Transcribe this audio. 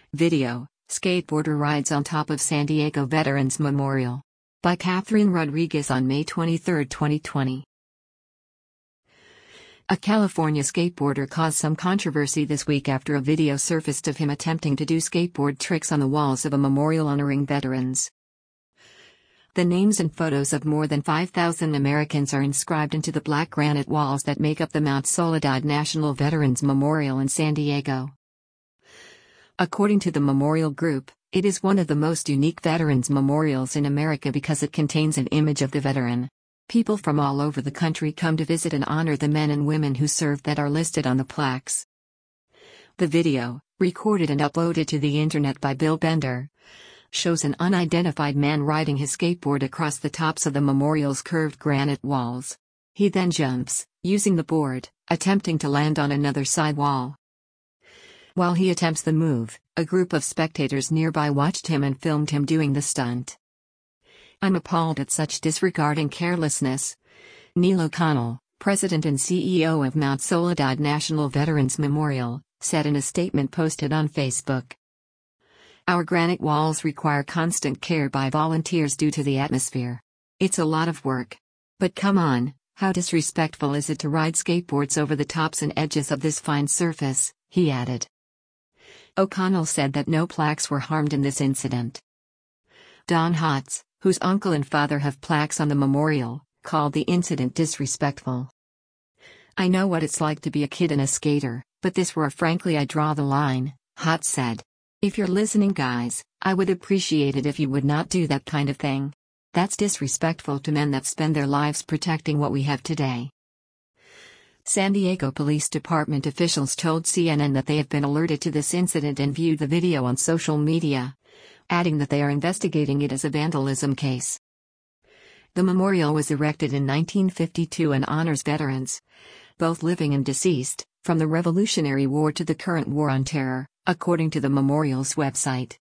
Video: Skateboarder rides on top of San Diego Veterans Memorial. By Catherine Rodriguez on May 23, 2020. A California skateboarder caused some controversy this week after a video surfaced of him attempting to do skateboard tricks on the walls of a memorial honoring veterans. The names and photos of more than 5,000 Americans are inscribed into the black granite walls that make up the Mount Soledad National Veterans Memorial in San Diego. According to the memorial group, it is one of the most unique veterans memorials in America because it contains an image of the veteran. People from all over the country come to visit and honor the men and women who served that are listed on the plaques. The video, recorded and uploaded to the internet by Bill Bender, shows an unidentified man riding his skateboard across the tops of the memorial's curved granite walls. He then jumps, using the board, attempting to land on another side wall. While he attempts the move, a group of spectators nearby watched him and filmed him doing the stunt. "I'm appalled at such disregard and carelessness," Neil O'Connell, president and CEO of Mount Soledad National Veterans Memorial, said in a statement posted on Facebook. "Our granite walls require constant care by volunteers due to the atmosphere. It's a lot of work. But come on, how disrespectful is it to ride skateboards over the tops and edges of this fine surface," he added. O'Connell said that no plaques were harmed in this incident. Don Hotz, whose uncle and father have plaques on the memorial, called the incident disrespectful. "I know what it's like to be a kid and a skater, but this where frankly I draw the line," Hotz said. "If you're listening, guys, I would appreciate it if you would not do that kind of thing. That's disrespectful to men that spend their lives protecting what we have today." San Diego Police Department officials told CNN that they have been alerted to this incident and viewed the video on social media, adding that they are investigating it as a vandalism case. The memorial was erected in 1952 and honors veterans, both living and deceased, from the Revolutionary War to the current War on Terror, according to the memorial's website.